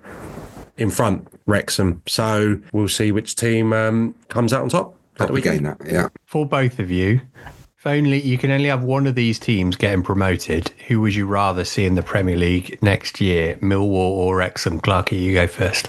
in front, Wrexham. So we'll see which team um, comes out on top. That weekend, that, yeah. For both of you, if only you can only have one of these teams getting promoted, who would you rather see in the Premier League next year, Millwall or Wrexham? Clarky, you go first.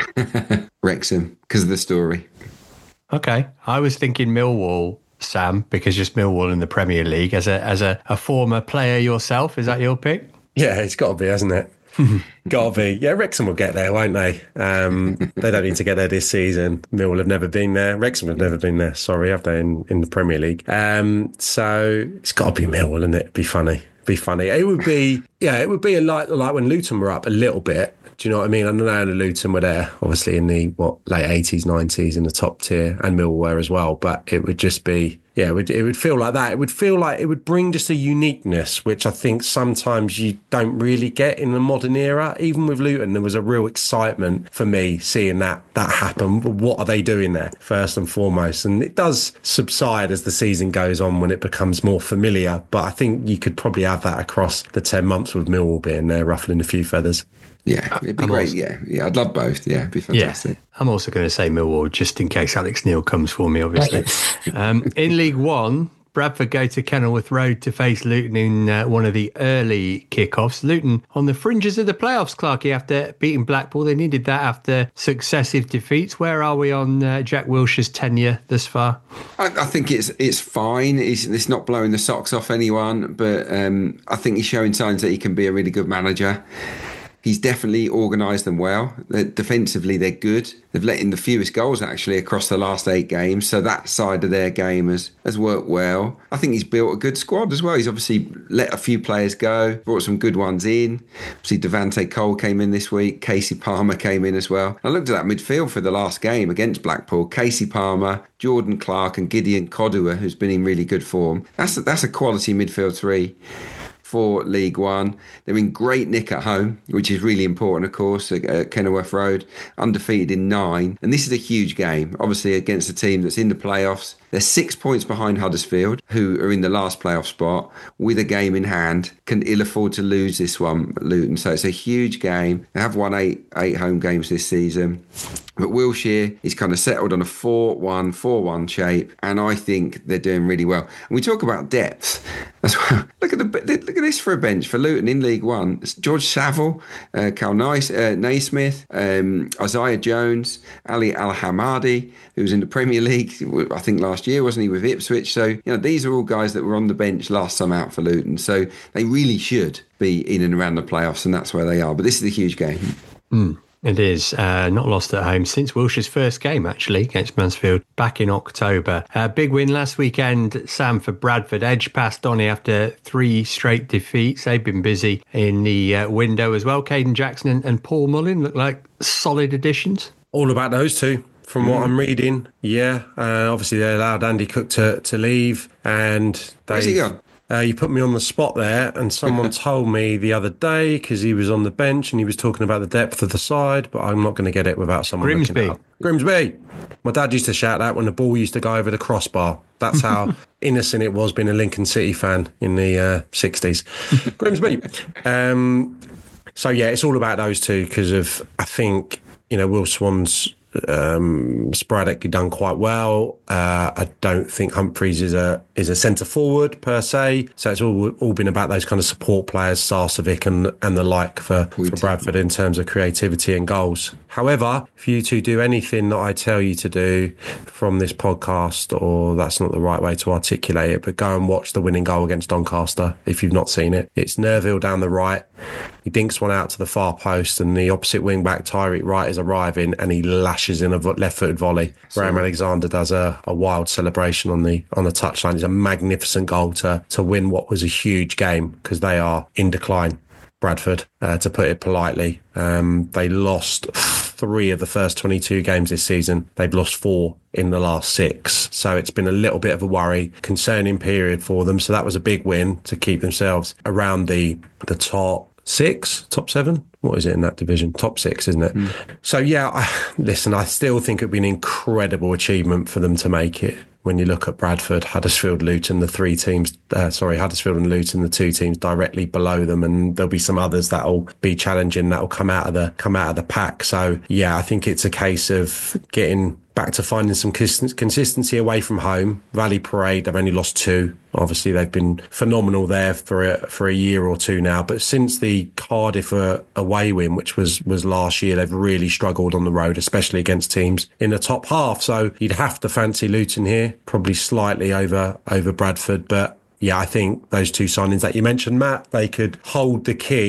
Wrexham, because of the story. Okay, I was thinking Millwall, Sam, because just Millwall in the Premier League. As a as a, a former player yourself, is that your pick? Yeah, it's got to be, hasn't it? Gotta be. Yeah, Wrexham will get there, won't they? Um, they don't need to get there this season. Millwall have never been there. Wrexham have never been there, sorry, have they, in, in the Premier League? Um, so it's got to be Millwall, isn't it? It'd be funny. Be funny. It would be, yeah, it would be a like, like when Luton were up a little bit. Do you know what I mean? I know the Luton were there, obviously, in the what late eighties, nineties, in the top tier, and Millwall were as well. But it would just be, yeah, it would, it would feel like that. It would feel like it would bring just a uniqueness, which I think sometimes you don't really get in the modern era. Even with Luton, there was a real excitement for me seeing that that happen. What are they doing there, first and foremost? And it does subside as the season goes on when it becomes more familiar. But I think you could probably have that across the ten months with Millwall being there, ruffling a few feathers. Yeah, it'd be I'm great. also, yeah, yeah, I'd love both. Yeah, it'd be fantastic. Yeah, I'm also going to say Millwall, just in case Alex Neil comes for me, obviously. um, in League One, Bradford go to Kenilworth Road to face Luton in uh, one of the early kickoffs. Luton on the fringes of the playoffs, Clarkey, after beating Blackpool. They needed that after successive defeats. Where are we on uh, Jack Wilshere's tenure thus far? I, I think it's it's fine. It's, it's not blowing the socks off anyone, but um, I think he's showing signs that he can be a really good manager. He's definitely organised them well. They're, defensively, they're good. They've let in the fewest goals, actually, across the last eight games. So that side of their game has, has worked well. I think he's built a good squad as well. He's obviously let a few players go, brought some good ones in. Obviously, Devante Cole came in this week. Casey Palmer came in as well. I looked at that midfield for the last game against Blackpool. Casey Palmer, Jordan Clark and Gideon Kodua, who's been in really good form. That's a, that's a quality midfield three for League One. They're in great nick at home, which is really important, of course, at Kenilworth Road, undefeated in nine. And this is a huge game, obviously, against a team that's in the playoffs. They're six points behind Huddersfield, who are in the last playoff spot, with a game in hand. Can ill afford to lose this one, Luton. So it's a huge game. They have won eight eight home games this season. But Wilshere is kind of settled on a four one, four one shape, and I think they're doing really well. And we talk about depth. That's why, look at the look at this for a bench for Luton in League One. It's George Saville, uh, Cal Nice, uh, Naismith, um, Isaiah Jones, Ali Al Hamadi, who was in the Premier League, I think last year, wasn't he, with Ipswich? So, you know, these are all guys that were on the bench last time out for Luton. So they really should be in and around the playoffs, and that's where they are. But this is a huge game. Mm. It is. Uh, not lost at home since Wilshere's first game, actually, against Mansfield back in October. Uh, big win last weekend, Sam, for Bradford. Edge past Donny after three straight defeats. They've been busy in the uh, window as well. Caden Jackson and, and Paul Mullin look like solid additions. All about those two. From what I'm reading, yeah. Uh, obviously, they allowed Andy Cook to, to leave. And they, Where's he gone? Uh, you put me on the spot there, and someone told me the other day, because he was on the bench and he was talking about the depth of the side, but I'm not going to get it without someone Grimsby. looking it up. Grimsby. My dad used to shout that when the ball used to go over the crossbar. That's how innocent it was being a Lincoln City fan in the uh, sixties. Grimsby. Um, so, yeah, it's all about those two because of, I think, you know, Will Swan's um, sporadically done quite well. Uh, I don't think Humphreys is a is a centre forward per se. So it's all all been about those kind of support players, Sarcevic and and the like for, for Bradford in terms of creativity and goals. However, if you two do anything that I tell you to do from this podcast, or that's not the right way to articulate it, but go and watch the winning goal against Doncaster if you've not seen it. It's Nerville down the right. He dinks one out to the far post, and the opposite wing back, Tyreek Wright, is arriving, and he lashes in a left-footed volley. Graham Alexander does a, a wild celebration on the on the touchline. It's a magnificent goal to to win what was a huge game, because they are in decline, Bradford, uh, to put it politely. Um, they lost three of the first twenty-two games this season. They've lost four in the last six. So it's been a little bit of a worry, concerning period for them. So that was a big win to keep themselves around the the top six, top seven. What is it in that division? Top six, isn't it? Mm. So, yeah, I, listen, I still think it'd be an incredible achievement for them to make it. When you look at Bradford, Huddersfield, Luton, the three teams, uh, sorry, Huddersfield and Luton, the two teams directly below them, and there'll be some others that'll be challenging, that'll come out of the come out of the pack. So, yeah, I think it's a case of getting back to finding some consistency away from home. Valley Parade, they've only lost two. Obviously, they've been phenomenal there for a, for a year or two now. But since the Cardiff uh, away win, which was, was last year, they've really struggled on the road, especially against teams in the top half. So you'd have to fancy Luton here, probably slightly over over Bradford. But yeah, I think those two signings that you mentioned, Matt, they could hold the key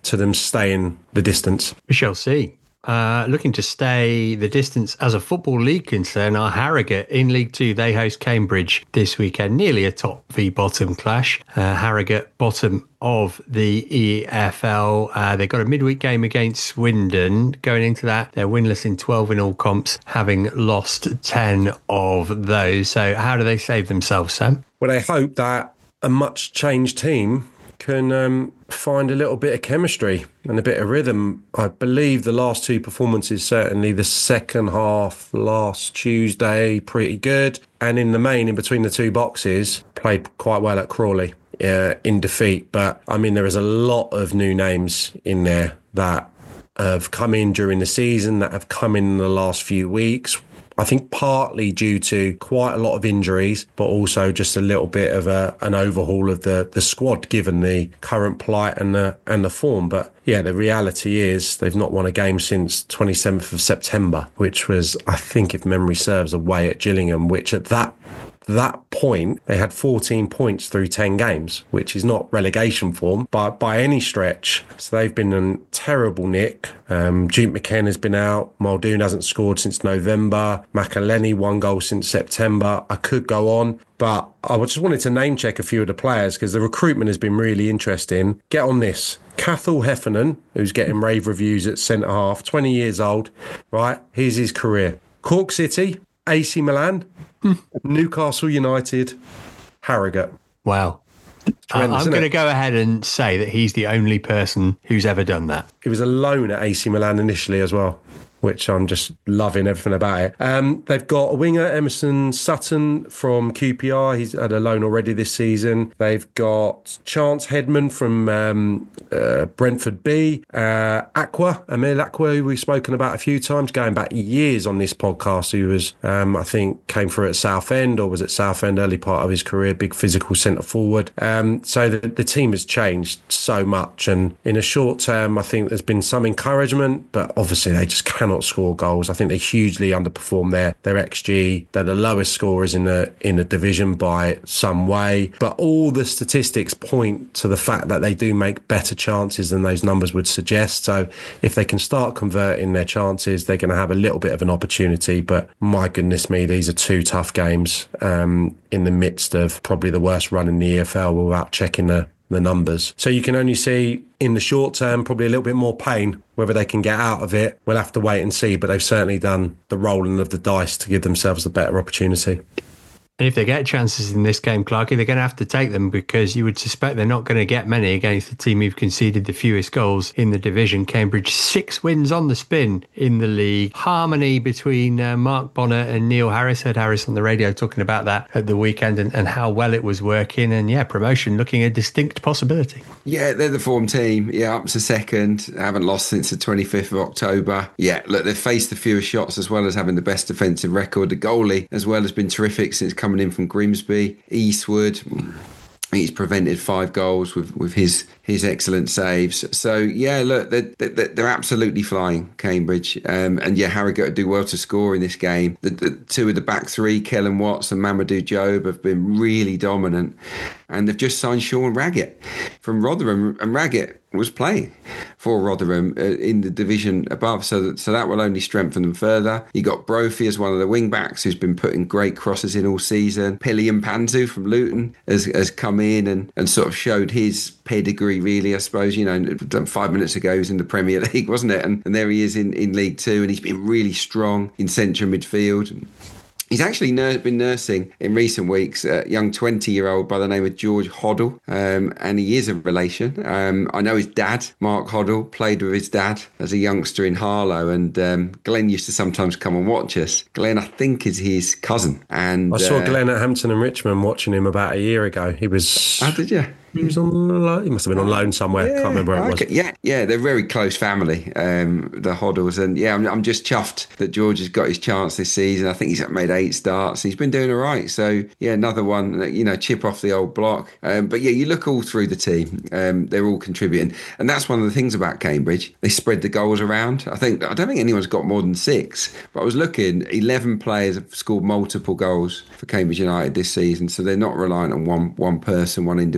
to them staying the distance? We shall see. Uh, looking to stay the distance as a Football League concern are Harrogate in League Two. They host Cambridge this weekend, nearly a top v bottom clash. Uh, Harrogate, bottom of the E F L. Uh, they've got a midweek game against Swindon. Going into that, they're winless in twelve in all comps, having lost ten of those. So how do they save themselves, Sam? Well, they hope that a much changed team can um, find a little bit of chemistry and a bit of rhythm. I believe the last two performances, certainly the second half last Tuesday, pretty good. And in the main, in between the two boxes, played quite well at Crawley uh, in defeat. But, I mean, there is a lot of new names in there that have come in during the season, that have come in the last few weeks. I think partly due to quite a lot of injuries, but also just a little bit of a, an overhaul of the, the squad, given the current plight and the and the form. But yeah, the reality is they've not won a game since twenty-seventh of September, which was, I think, if memory serves, away at Gillingham, which at that that point they had fourteen points through ten games, which is not relegation form by by any stretch. So they've been in terrible nick. um Duke McKenna has been out. Muldoon hasn't scored since November. McElhenney one goal since September. I could go on, but I just wanted to name check a few of the players because the recruitment has been really interesting. Get on this. Cathal Heffernan, who's getting rave reviews at centre half, twenty years old, right? Here's his career. Cork City, A C Milan, Newcastle United, Harrogate. Wow. I'm going to go ahead and say that he's the only person who's ever done that. He was a loan at A C Milan initially as well, which I'm just loving everything about it. Um, they've got a winger, Emerson Sutton from Q P R. He's had a loan already this season. They've got Chance Headman from um, uh, Brentford B. Uh, Aqua, Emil Aqua, who we've spoken about a few times, going back years on this podcast, who was, um, I think, came through at Southend or was at Southend early part of his career, big physical centre forward. Um, so the, the team has changed so much. And in a short term, I think there's been some encouragement, but obviously they just cannot score goals. I think they hugely underperform their their X G. They're the lowest scorers in the in the division by some way. But all the statistics point to the fact that they do make better chances than those numbers would suggest. So if they can start converting their chances, they're going to have a little bit of an opportunity. But my goodness me, these are two tough games um, in the midst of probably the worst run in the E F L without checking the the numbers. So you can only see in the short term probably a little bit more pain. Whether they can get out of it, we'll have to wait and see, but they've certainly done the rolling of the dice to give themselves a better opportunity. And if they get chances in this game, Clarky, they're going to have to take them, because you would suspect they're not going to get many against the team who've conceded the fewest goals in the division. Cambridge, six wins on the spin in the league. Harmony between uh, Mark Bonner and Neil Harris. Heard Harris on the radio talking about that at the weekend and, and how well it was working. And yeah, promotion looking a distinct possibility. Yeah, they're the form team. Yeah, up to second. Haven't lost since the twenty-fifth of October. Yeah, look, they've faced the fewest shots as well as having the best defensive record. The goalie as well has been terrific since coming in from Grimsby. Eastwood, he's prevented five goals with, with his his excellent saves. So yeah, look, they're, they're, they're absolutely flying, Cambridge. Um, and yeah, Harrogate do well to score in this game. The, the two of the back three, Kellen Watts and Mamadou Job, have been really dominant. And they've just signed Sean Raggett from Rotherham, and Raggett was playing for Rotherham uh, in the division above, so that, so that will only strengthen them further. You got Brophy as one of the wing backs who's been putting great crosses in all season. Pilian Panzu from Luton has, has come in and, and sort of showed his pedigree, really, I suppose. You know, five minutes ago he was in the Premier League, wasn't it? And, and there he is in, in League Two, and he's been really strong in central midfield. He's actually nur- been nursing in recent weeks a young twenty-year-old by the name of George Hoddle, um, and he is a relation. Um, I know his dad, Mark Hoddle, played with his dad as a youngster in Harlow, and um, Glenn used to sometimes come and watch us. Glenn, I think, is his cousin. And I saw uh, Glenn at Hampton and Richmond watching him about a year ago. He was... How did you? He was on loan. He must have been on loan somewhere. Yeah, Can't remember where it okay. was. Yeah, yeah, they're very close family, um, the Hoddles. And yeah, I'm, I'm just chuffed that George has got his chance this season. I think he's made eight starts. He's been doing all right. So yeah, another one, you know, chip off the old block. Um, but yeah, you look all through the team. Um, they're all contributing. And that's one of the things about Cambridge. They spread the goals around. I think, I don't think anyone's got more than six. But I was looking, eleven players have scored multiple goals for Cambridge United this season. So they're not reliant on one one person, one individual.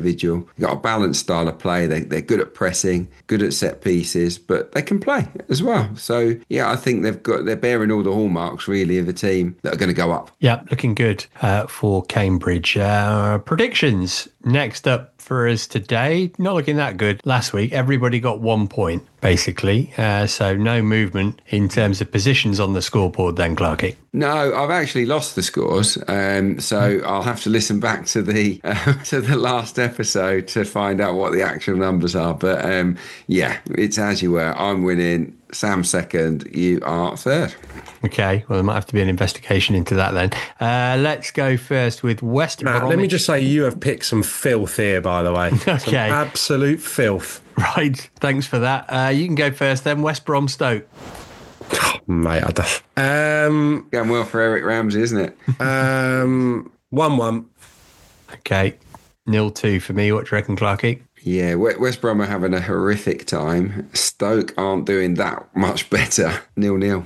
They've got a balanced style of play. They, they're good at pressing, good at set pieces, but they can play as well. So, yeah, I think they've got, they're bearing all the hallmarks, really, of a team that are going to go up. Yeah, looking good uh, for Cambridge. Uh, predictions next up for us today. Not looking that good. Last week, everybody got one point, basically. Uh, so no movement in terms of positions on the scoreboard then, Clarky. No, I've actually lost the scores. Um, so I'll have to listen back to the uh, to the last episode to find out what the actual numbers are. But um, yeah, it's as you were. I'm winning. Sam second. You are third. Okay, well, there might have to be an investigation into that then. Uh, let's go first with West Matt, Bromwich. let me just say you have picked some filth here, by the way. Okay. Some absolute filth. Right, thanks for that. Uh, you can go first then. West Brom Stoke. Oh, mate, I don't... Um, Going well for Eric Ramsey, isn't it? um, one one. Okay, nil two for me. What do you reckon, Clarky? Yeah, West Brom are having a horrific time. Stoke aren't doing that much better. Nil nil.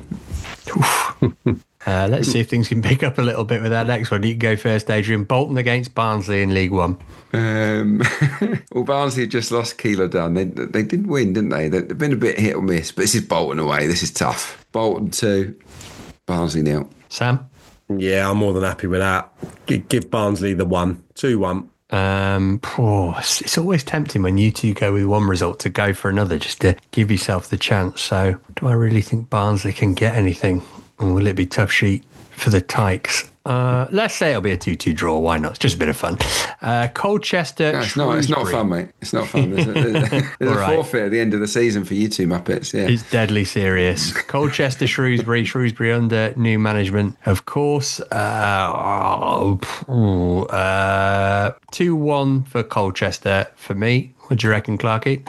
Uh, let's see if things can pick up a little bit with that next one. You can go first, Adrian. Bolton against Barnsley in League One. Um, well, Barnsley had just lost Keeler Dunn. They they did win, didn't they? They've been a bit hit or miss, but this is Bolton away. This is tough. Bolton two, Barnsley nil. Sam? Yeah, I'm more than happy with that. G- give Barnsley the one. two one. Um, oh, it's, it's always tempting when you two go with one result to go for another, just to give yourself the chance. So, do I really think Barnsley can get anything? Or will it be tough sheet for the Tykes? Uh, let's say it'll be a two two draw. Why not? It's just a bit of fun. Uh, Colchester. No, it's not. It's not fun, mate. It's not fun. There's a, there's, there's a right. forfeit at the end of the season for you two Muppets. Yeah, it's deadly serious. Colchester, Shrewsbury, Shrewsbury under new management, of course. Uh, oh, uh, two one for Colchester for me. What do you reckon, Clarky?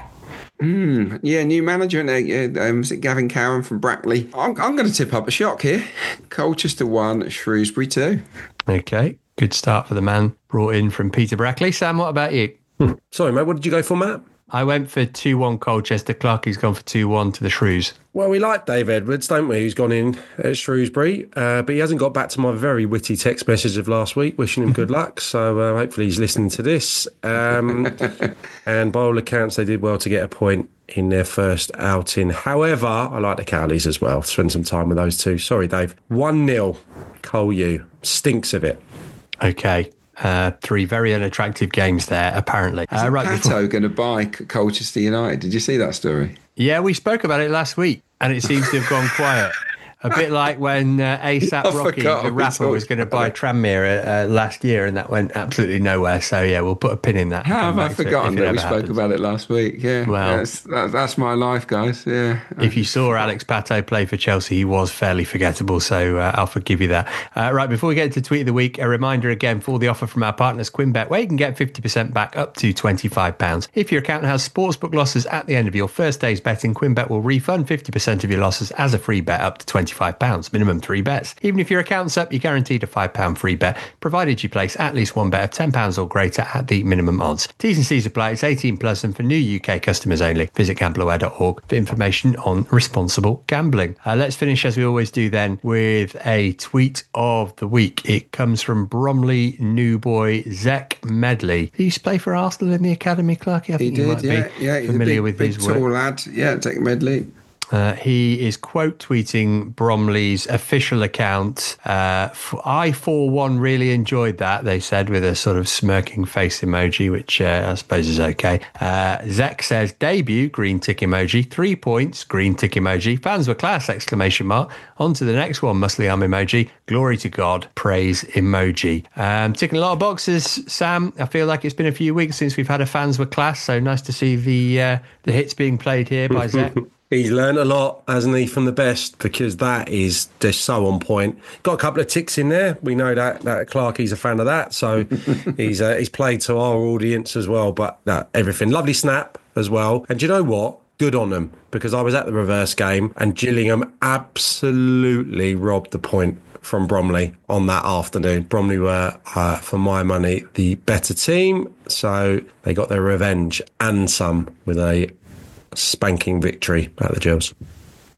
Mm, yeah, new manager, and uh, um, is it Gavin Cowan from Brackley? I'm, I'm going to tip up a shock here. Colchester one, Shrewsbury two. Okay, good start for the man brought in from Peter Brackley. Sam, what about you? Hmm. Sorry, mate, what did you go for, Matt? I went for two one Colchester. Clarky's gone for two one to the Shrews. Well, we like Dave Edwards, don't we, who's gone in at Shrewsbury, uh, but he hasn't got back to my very witty text message of last week, wishing him good luck, so uh, hopefully he's listening to this. Um, and by all accounts, they did well to get a point in their first outing. However, I like the Cowleys as well. Spend some time with those two. Sorry, Dave. one nil, Cole U. Stinks of it. Okay. Uh, three very unattractive games there, apparently. Is uh, right Pato before... going to buy Colchester United? Did you see that story? Yeah, we spoke about it last week, and it seems to have gone quiet. A bit like when uh, ASAP Rocky, the rapper, was going to buy Tranmere uh, last year, and that went absolutely nowhere. So, yeah, we'll put a pin in that. How have I forgotten that we spoke happens. about it last week? Yeah, well, that's, that, that's my life, guys. Yeah. If you saw Alex Pato play for Chelsea, he was fairly forgettable, so uh, I'll forgive you that. Uh, right, before we get to Tweet of the Week, a reminder again for the offer from our partners, QuimBet, where you can get fifty percent back up to twenty-five pounds. If your account has sportsbook losses at the end of your first day's betting, QuimBet will refund fifty percent of your losses as a free bet up to twenty-five pounds. Minimum three bets. Even if your account's up, you're guaranteed a five pounds free bet, provided you place at least one bet of ten pounds or greater at the minimum odds. T's and C's apply. It's eighteen plus and for new U K customers only. Visit gambleware dot org for information on responsible gambling. Uh, let's finish, as we always do then, with a tweet of the week. It comes from Bromley new boy Zek Medley. He used to play for Arsenal in the academy, Clarky. I think he you did, might yeah. be yeah, he's familiar a big, with big, his tall work. lad. Yeah, Zek Medley. Uh, he is quote tweeting Bromley's official account. Uh, I, for one, really enjoyed that, they said, with a sort of smirking face emoji, which uh, I suppose is okay. Uh, Zek says, debut, green tick emoji, three points, green tick emoji, fans were class, exclamation mark. On to the next one, muscly arm emoji, glory to God, praise emoji. Um, ticking a lot of boxes, Sam. I feel like it's been a few weeks since we've had a fans were class, so nice to see the, uh, the hits being played here by Zek. He's learned a lot, hasn't he, from the best, because that is just so on point. Got a couple of ticks in there. We know that that Clarky's a fan of that, so he's uh, he's played to our audience as well. But uh, everything, lovely snap as well. And do you know what? Good on them, because I was at the reverse game and Gillingham absolutely robbed the point from Bromley on that afternoon. Bromley were, uh, for my money, the better team, so they got their revenge and some with a spanking victory at the Gills.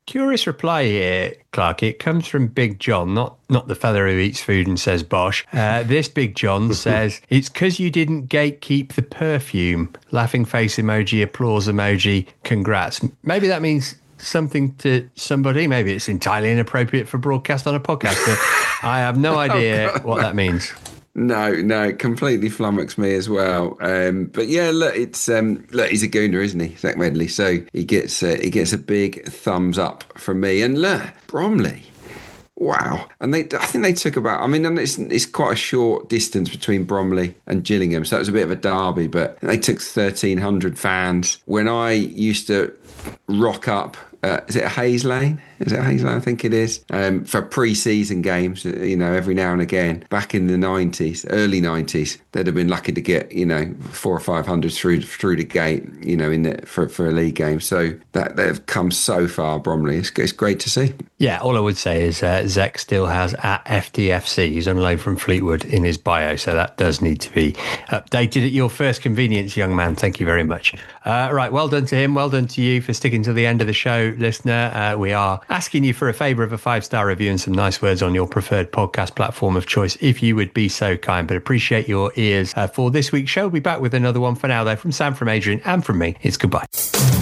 Curious reply here, Clark. It comes from Big John, not not the fella who eats food and says bosh. Uh, this Big John says, it's because you didn't gatekeep the perfume. Laughing face emoji, applause emoji, congrats. Maybe that means something to somebody. Maybe it's entirely inappropriate for broadcast on a podcast, but I have no idea oh, what that means. No, no, it completely flummoxed me as well. Um, but yeah, look, it's um, look, he's a gooner, isn't he, Zach Medley? So he gets uh, he gets a big thumbs up from me. And look, Bromley, wow! And they, I think they took about. I mean, it's it's quite a short distance between Bromley and Gillingham, so it was a bit of a derby. But they took thirteen hundred fans. When I used to rock up. Uh, is it Hayes Lane? Is it Hayes Lane? I think it is. Um, for pre-season games, you know, every now and again. Back in the nineties, early nineties, they'd have been lucky to get, you know, four or five hundred through through the gate, you know, in the, for for a league game. So that they've come so far, Bromley. It's, it's great to see. Yeah, all I would say is uh, Zek still has at F D F C. He's on loan from Fleetwood in his bio, so that does need to be updated at your first convenience, young man. Thank you very much. Uh, right, well done to him. Well done to you for sticking to the end of the show, listener. Uh, we are asking you for a favour of a five-star review and some nice words on your preferred podcast platform of choice, if you would be so kind. But appreciate your ears uh, for this week's show. We'll be back with another one. For now, though, from Sam, from Adrian, and from me, it's goodbye.